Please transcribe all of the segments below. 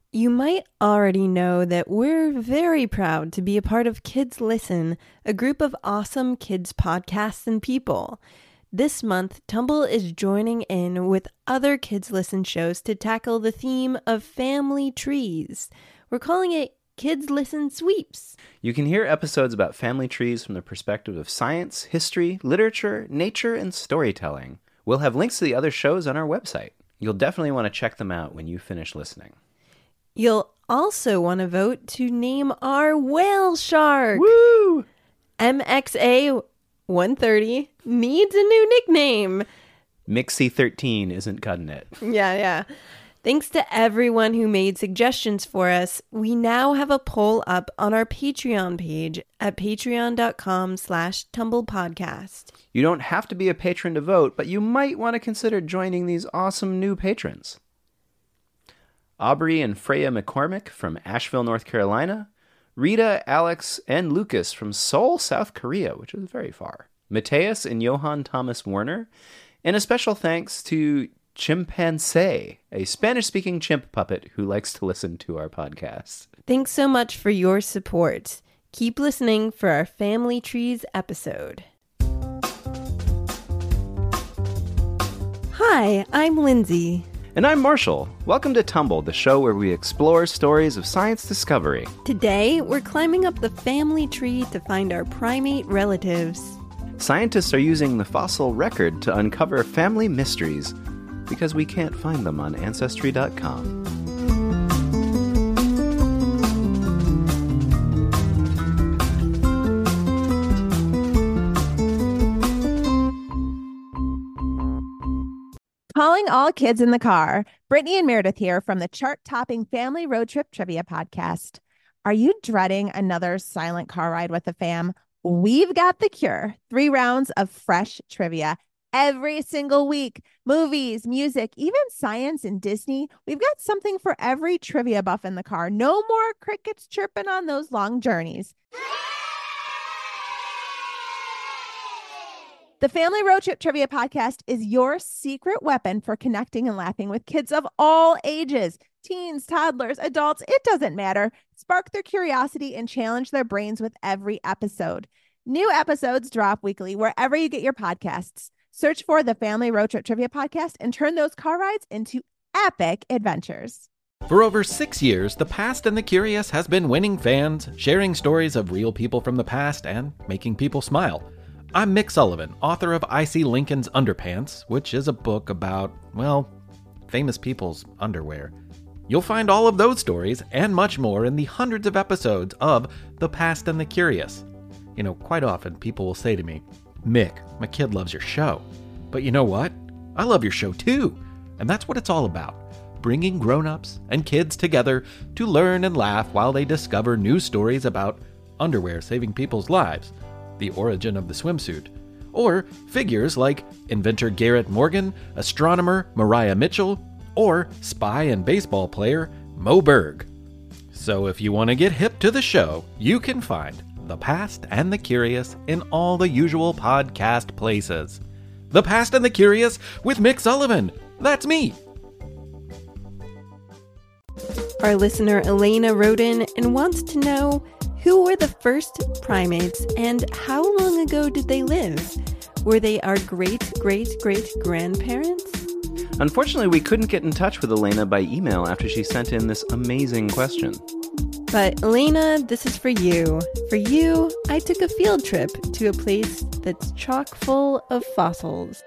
You might already know that we're very proud to be a part of Kids Listen, a group of awesome kids podcasts and people. This month, Tumble is joining in with other Kids Listen shows to tackle the theme of family trees. We're calling it Kids Listen Sweeps. You can hear episodes about family trees from the perspective of science, history, literature, nature, and storytelling. We'll have links to the other shows on our website. You'll definitely want to check them out when you finish listening. You'll also want to vote to name our whale shark. Woo! MXA 130 needs a new nickname. Mixie 13 isn't cutting it. Yeah. Thanks to everyone who made suggestions for us. We now have a poll up on our Patreon page at patreon.com/tumblepodcast. You don't have to be a patron to vote, but you might want to consider joining these awesome new patrons. Aubrey and Freya McCormick from Asheville, North Carolina. Rita, Alex, and Lucas from Seoul, South Korea, which is very far. Mateus and Johann Thomas Werner. And a special thanks to Chimpanzee, a Spanish-speaking chimp puppet who likes to listen to our podcast. Thanks so much for your support. Keep listening for our Family Trees episode. Hi, I'm Lindsay. And I'm Marshall. Welcome to Tumble, the show where we explore stories of science discovery. Today, we're climbing up the family tree to find our primate relatives. Scientists are using the fossil record to uncover family mysteries because we can't find them on Ancestry.com. Calling all kids in the car. Brittany and Meredith here from the chart-topping Family Road Trip Trivia Podcast. Are you dreading another silent car ride with the fam? We've got the cure. 3 rounds of fresh trivia every single week. Movies, music, even science and Disney. We've got something for every trivia buff in the car. No more crickets chirping on those long journeys. The Family Road Trip Trivia Podcast is your secret weapon for connecting and laughing with kids of all ages. Teens, toddlers, adults, it doesn't matter. Spark their curiosity and challenge their brains with every episode. New episodes drop weekly wherever you get your podcasts. Search for the Family Road Trip Trivia Podcast and turn those car rides into epic adventures. For over 6 years, The Past and the Curious has been winning fans, sharing stories of real people from the past, and making people smile. I'm Mick Sullivan, author of I See Lincoln's Underpants, which is a book about, well, famous people's underwear. You'll find all of those stories and much more in the hundreds of episodes of The Past and the Curious. You know, quite often people will say to me, Mick, my kid loves your show. But you know what? I love your show too. And that's what it's all about. Bringing grown-ups and kids together to learn and laugh while they discover new stories about underwear saving people's lives, the origin of the swimsuit, or figures like inventor Garrett Morgan, astronomer Mariah Mitchell, or spy and baseball player Moe Berg. So if you want to get hip to the show, you can find The Past and the Curious in all the usual podcast places. The Past and the Curious with Mick Sullivan. That's me. Our listener Elena wrote in and wants to know, who were the first primates and how long ago did they live? Were they our great-great-great-grandparents? Unfortunately, we couldn't get in touch with Elena by email after she sent in this amazing question. But Elena, this is for you. For you, I took a field trip to a place that's chock full of fossils.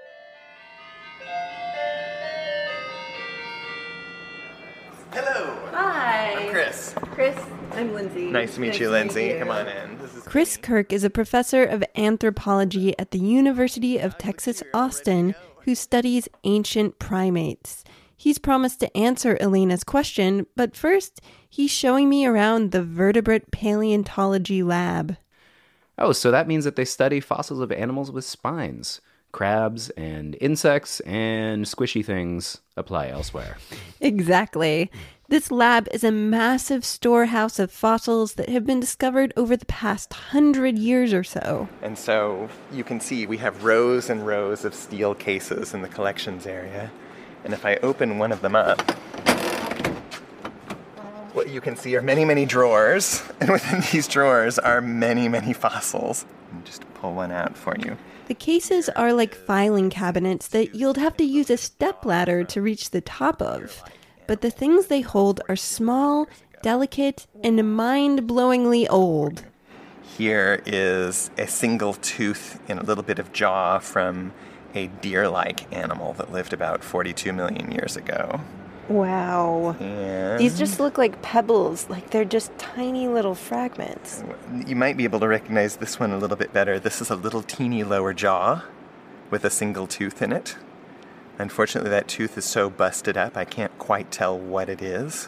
Hello. Hi. I'm Chris. I'm Lindsay. Nice to meet you, Lindsay. Come on in. Chris Kirk is a professor of anthropology at the University of Texas, Austin, who studies ancient primates. He's promised to answer Elena's question, but first, he's showing me around the Vertebrate Paleontology Lab. Oh, so that means that they study fossils of animals with spines. Crabs and insects and squishy things apply elsewhere. Exactly. This lab is a massive storehouse of fossils that have been discovered over the past 100 years or so. And so you can see we have rows and rows of steel cases in the collections area. And if I open one of them up, what you can see are many, many drawers, and within these drawers are many, many fossils. Let me just pull one out for you. The cases are like filing cabinets that you'd have to use a stepladder to reach the top of. But the things they hold are small, delicate, and mind-blowingly old. Here is a single tooth and a little bit of jaw from a deer-like animal that lived about 42 million years ago. Wow. And These just look like pebbles, like they're just tiny little fragments. you might be able to recognize this one a little bit better. This is a little teeny lower jaw with a single tooth in it. Unfortunately, that tooth is so busted up, I can't quite tell what it is.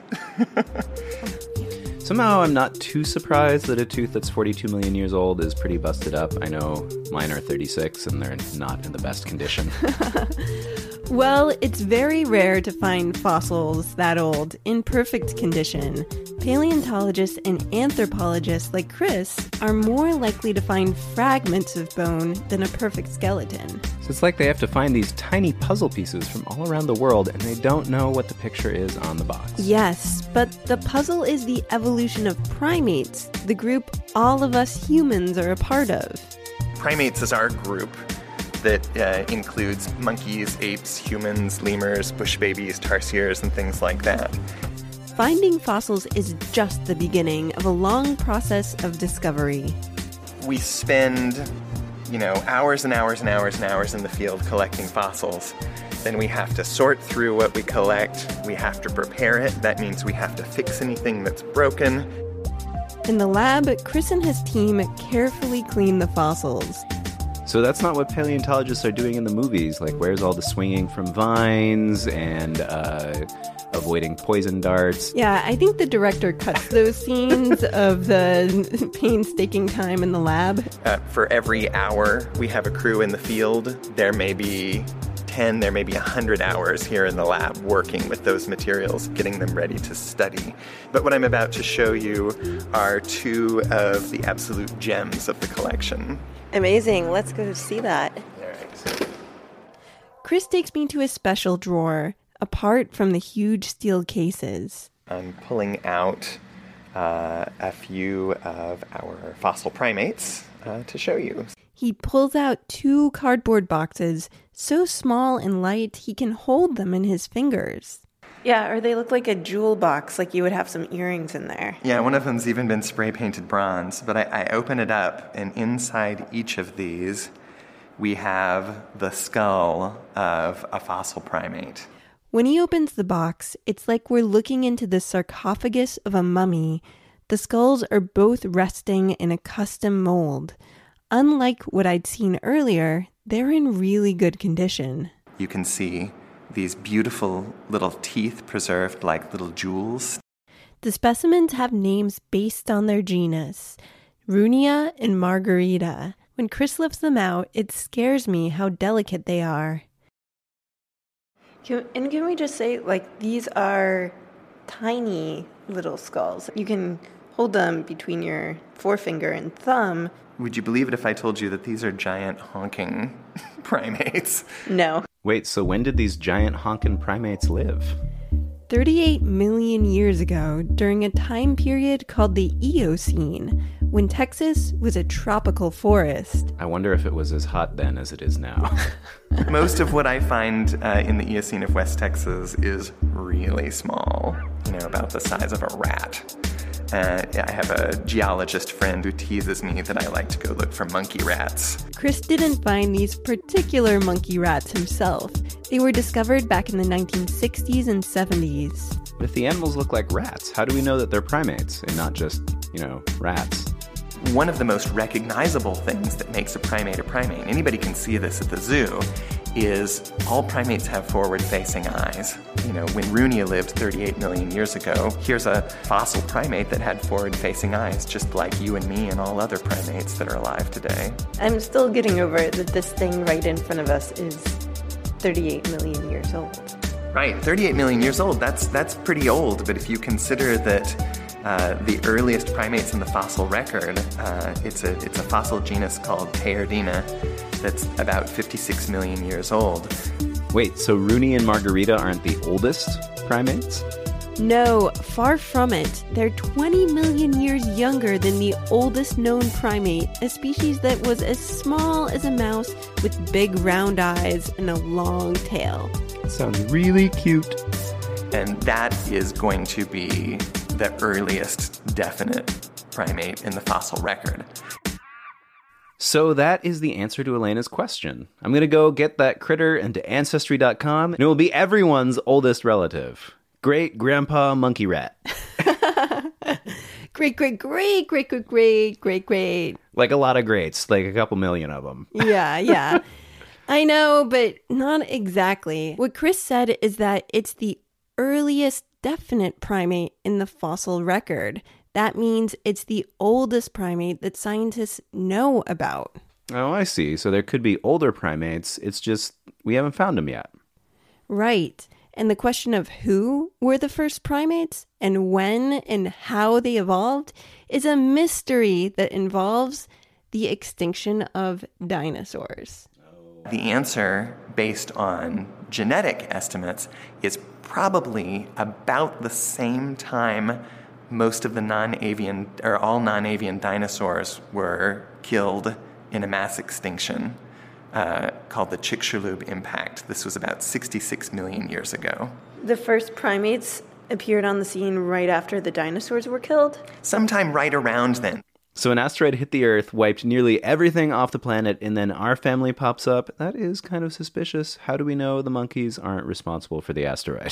Somehow I'm not too surprised that a tooth that's 42 million years old is pretty busted up. I know mine are 36 and they're not in the best condition. Well, it's very rare to find fossils that old in perfect condition. Paleontologists and anthropologists like Chris are more likely to find fragments of bone than a perfect skeleton. So it's like they have to find these tiny puzzle pieces from all around the world and they don't know what the picture is on the box. Yes, but the puzzle is the evolution of primates, the group all of us humans are a part of. Primates is our group that includes monkeys, apes, humans, lemurs, bush babies, tarsiers, and things like that. Finding fossils is just the beginning of a long process of discovery. We spend, hours and hours and hours and hours in the field collecting fossils. Then we have to sort through what we collect. We have to prepare it. That means we have to fix anything that's broken. In the lab, Chris and his team carefully clean the fossils. So that's not what paleontologists are doing in the movies, like where's all the swinging from vines and avoiding poison darts. Yeah, I think the director cuts those scenes of the painstaking time in the lab. For every hour we have a crew in the field, there may be 10, there may be 100 hours here in the lab working with those materials, getting them ready to study. But what I'm about to show you are two of the absolute gems of the collection. Amazing. Let's go see that. All right. Chris takes me to a special drawer, apart from the huge steel cases. I'm pulling out a few of our fossil primates to show you. He pulls out 2 cardboard boxes, so small and light he can hold them in his fingers. Yeah, or they look like a jewel box, like you would have some earrings in there. Yeah, one of them's even been spray painted bronze, but I open it up, and inside each of these, we have the skull of a fossil primate. When he opens the box, it's like we're looking into the sarcophagus of a mummy. The skulls are both resting in a custom mold. Unlike what I'd seen earlier, they're in really good condition. You can see these beautiful little teeth preserved like little jewels. The specimens have names based on their genus, Runia and Margarita. When Chris lifts them out, it scares me how delicate they are. Can we just say, these are tiny little skulls. You can hold them between your forefinger and thumb. Would you believe it if I told you that these are giant honking primates? No. Wait, so when did these giant honkin' primates live? 38 million years ago, during a time period called the Eocene, when Texas was a tropical forest. I wonder if it was as hot then as it is now. Most of what I find in the Eocene of West Texas is really small, about the size of a rat. I have a geologist friend who teases me that I like to go look for monkey rats. Chris didn't find these particular monkey rats himself. They were discovered back in the 1960s and 70s. But if the animals look like rats, how do we know that they're primates and not just, rats? One of the most recognizable things that makes a primate, anybody can see this at the zoo, is all primates have forward-facing eyes. When Runia lived 38 million years ago, here's a fossil primate that had forward-facing eyes, just like you and me and all other primates that are alive today. I'm still getting over it that this thing right in front of us is 38 million years old. Right, 38 million years old, that's pretty old, but if you consider that the earliest primates in the fossil record, it's a fossil genus called Teardina that's about 56 million years old. Wait, so Runia and Margarita aren't the oldest primates? No, far from it. They're 20 million years younger than the oldest known primate, a species that was as small as a mouse with big round eyes and a long tail. Sounds really cute. And that is going to be the earliest definite primate in the fossil record. So that is the answer to Elena's question. I'm going to go get that critter into Ancestry.com, and it will be everyone's oldest relative. Great-grandpa monkey rat. Great. Like a lot of greats, like a couple million of them. Yeah. I know, but not exactly. What Chris said is that it's the earliest definite primate in the fossil record. That means it's the oldest primate that scientists know about. Oh, I see. So there could be older primates. It's just we haven't found them yet. Right. And the question of who were the first primates and when and how they evolved is a mystery that involves the extinction of dinosaurs. The answer, based on genetic estimates, is probably about the same time most of the non-avian, or all non-avian dinosaurs were killed in a mass extinction called the Chicxulub impact. This was about 66 million years ago. The first primates appeared on the scene right after the dinosaurs were killed? Sometime right around then. So an asteroid hit the Earth, wiped nearly everything off the planet, and then our family pops up. That is kind of suspicious. How do we know the monkeys aren't responsible for the asteroid?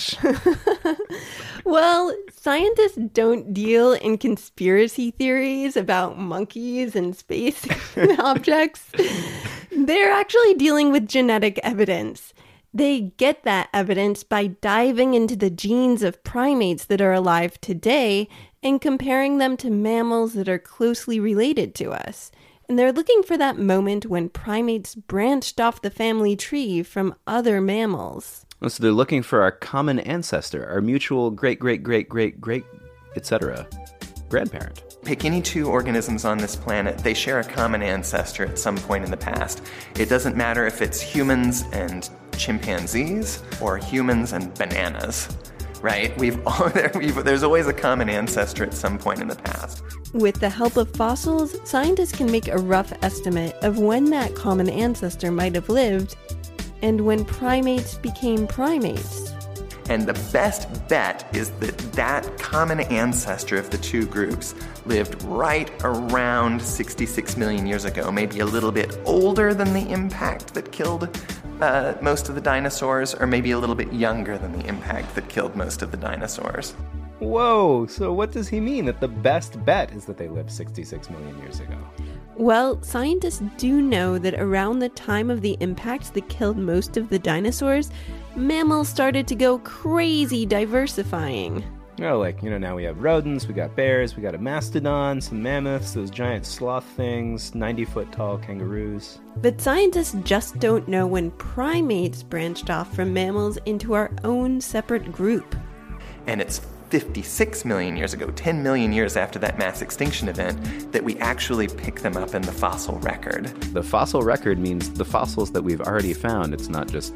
Well, scientists don't deal in conspiracy theories about monkeys and space objects. They're actually dealing with genetic evidence. They get that evidence by diving into the genes of primates that are alive today and comparing them to mammals that are closely related to us. And they're looking for that moment when primates branched off the family tree from other mammals. So they're looking for our common ancestor, our mutual great, etc. grandparent. Pick any two organisms on this planet, they share a common ancestor at some point in the past. It doesn't matter if it's humans and chimpanzees or humans and bananas, right? There's always a common ancestor at some point in the past. With the help of fossils, scientists can make a rough estimate of when that common ancestor might have lived and when primates became primates. And the best bet is that that common ancestor of the two groups lived right around 66 million years ago, maybe a little bit older than the impact that killed most of the dinosaurs, or maybe a little bit younger than the impact that killed most of the dinosaurs. Whoa, so what does he mean that the best bet is that they lived 66 million years ago? Well, scientists do know that around the time of the impact that killed most of the dinosaurs, mammals started to go crazy diversifying. Oh, now we have rodents, we got bears, we got a mastodon, some mammoths, those giant sloth things, 90-foot tall kangaroos. But scientists just don't know when primates branched off from mammals into our own separate group. And it's 56 million years ago, 10 million years after that mass extinction event, that we actually pick them up in the fossil record. The fossil record means the fossils that we've already found. It's not just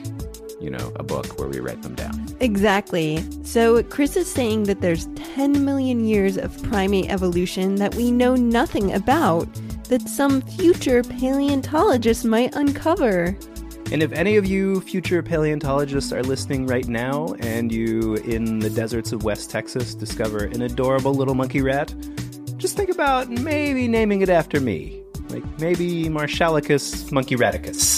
a book where we write them down. Exactly. So Chris is saying that there's 10 million years of primate evolution that we know nothing about, that some future paleontologists might uncover. And if any of you future paleontologists are listening right now and you, in the deserts of West Texas, discover an adorable little monkey rat, just think about maybe naming it after me. Like maybe Marshalicus monkeyraticus.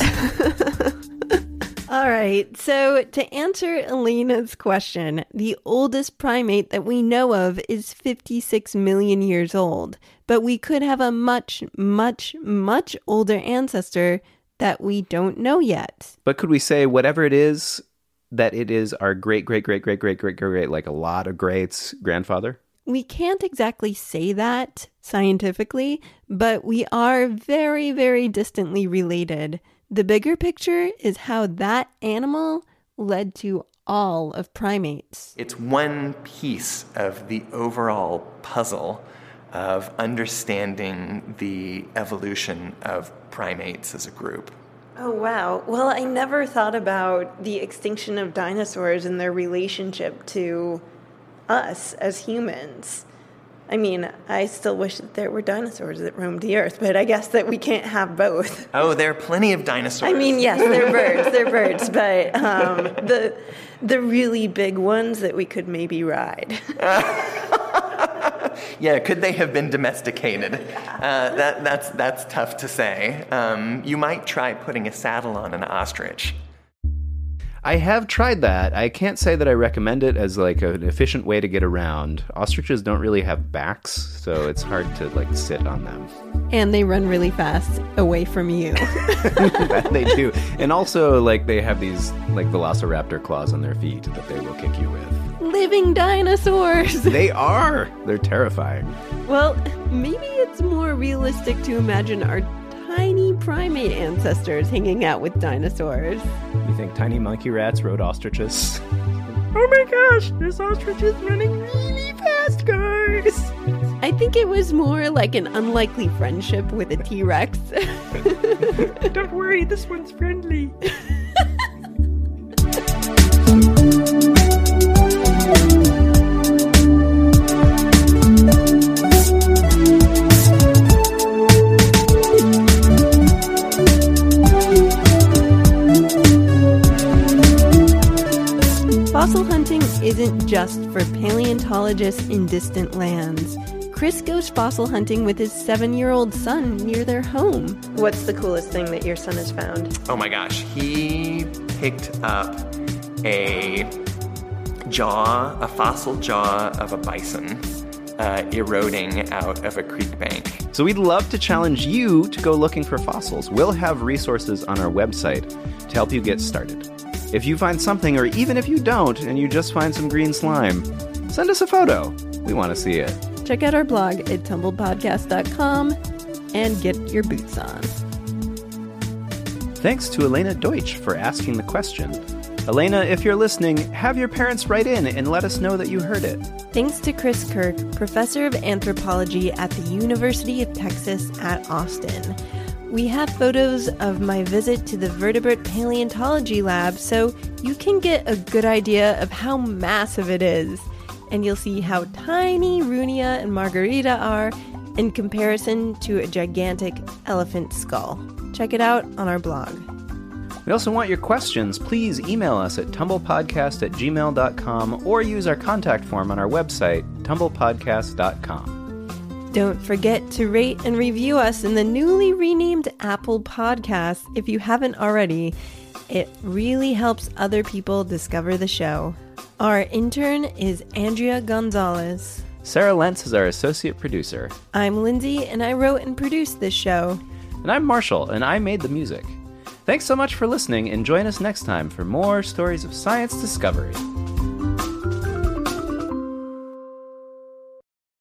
All right, so to answer Elena's question, the oldest primate that we know of is 56 million years old, but we could have a much, much, much older ancestor that we don't know yet. But could we say whatever it is, that it is our great, like a lot of greats, grandfather? We can't exactly say that scientifically, but we are very, very distantly related. The bigger picture is how that animal led to all of primates. It's one piece of the overall puzzle of understanding the evolution of primates as a group. Oh, wow. Well, I never thought about the extinction of dinosaurs and their relationship to us as humans. I mean, I still wish that there were dinosaurs that roamed the earth, but I guess that we can't have both. Oh, there are plenty of dinosaurs. I mean, yes, they're birds, but the really big ones that we could maybe ride. Yeah, could they have been domesticated? That's tough to say. You might try putting a saddle on an ostrich. I have tried that. I can't say that I recommend it as like an efficient way to get around. Ostriches don't really have backs, so it's hard to like sit on them. And they run really fast away from you. That they do. And also like they have these like velociraptor claws on their feet that they will kick you with. Living dinosaurs! They are! They're terrifying. Well, maybe it's more realistic to imagine our tiny primate ancestors hanging out with dinosaurs. You think tiny monkey rats rode ostriches? Oh my gosh, this ostrich is running really fast, guys! I think it was more like an unlikely friendship with a T-Rex. Don't worry, this one's friendly. Fossil hunting isn't just for paleontologists in distant lands. Chris goes fossil hunting with his 7-year-old son near their home. What's the coolest thing that your son has found? Oh my gosh, he picked up a fossil jaw of a bison eroding out of a creek bank. So we'd love to challenge you to go looking for fossils. We'll have resources on our website to help you get started. If you find something, or even if you don't, and you just find some green slime, send us a photo. We want to see it. Check out our blog at tumbledpodcast.com and get your boots on. Thanks to Elena Deutsch for asking the question. Elena, if you're listening, have your parents write in and let us know that you heard it. Thanks to Chris Kirk, professor of anthropology at the University of Texas at Austin. We have photos of my visit to the Vertebrate Paleontology Lab, so you can get a good idea of how massive it is. And you'll see how tiny Runia and Margarita are in comparison to a gigantic elephant skull. Check it out on our blog. We also want your questions. Please email us at tumblepodcast@gmail.com or use our contact form on our website, tumblepodcast.com. Don't forget to rate and review us in the newly renamed Apple Podcasts if you haven't already. It really helps other people discover the show. Our intern is Andrea Gonzalez. Sarah Lentz is our associate producer. I'm Lindsay, and I wrote and produced this show. And I'm Marshall, and I made the music. Thanks so much for listening, and join us next time for more stories of science discovery.